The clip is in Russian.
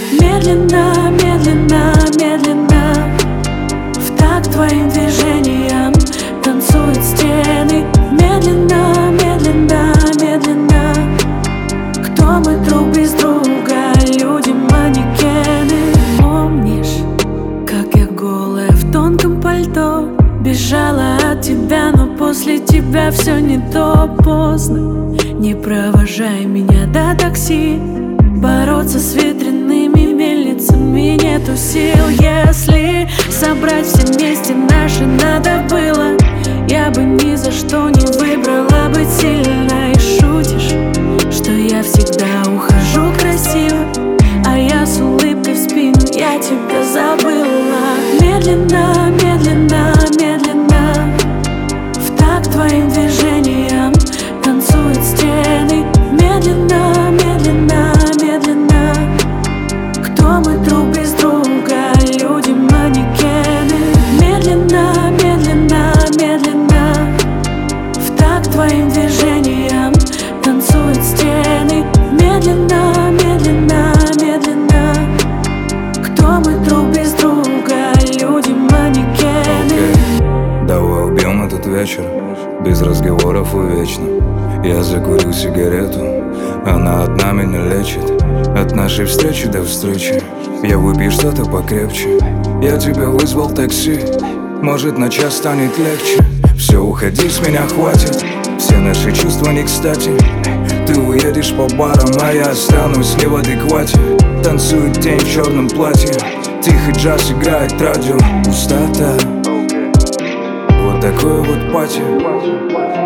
Медленно, медленно, медленно, в такт твоим движениям танцуют стены. Медленно, медленно, медленно. Кто мы друг без друга, люди-манекены? Помнишь, как я голая в тонком пальто бежала от тебя, но после тебя все не то. Поздно, не провожай меня до такси. Бороться с ветряными мельницами нету сил. Если собрать все вместе наши надо было, я бы ни за что не выбрала быть сильной. Шутишь, что я всегда ухожу красиво, а я с улыбкой в спину, я тебя забыла. Медленно, медленно, медленно, в такт твоим движениям танцуют стены. Медленно, медленно, медленно. Кто мы друг без друга, люди-манекены? Медленно, медленно, медленно, в такт твоим движениям танцуют стены. Медленно, медленно, медленно. Кто мы друг без друга, люди-манекены? Давай убьем этот вечер без разговоров и вечно. Я закурю сигарету, она одна меня лечит. От нашей встречи до встречи я выпью что-то покрепче. Я тебя вызвал такси, может на час станет легче. Все, уходи, с меня хватит, все наши чувства не кстати. Ты уедешь по барам, а я останусь не в адеквате. Танцует тень в черном платье, тихий джаз играет радио. Пустота, вот такое вот пати.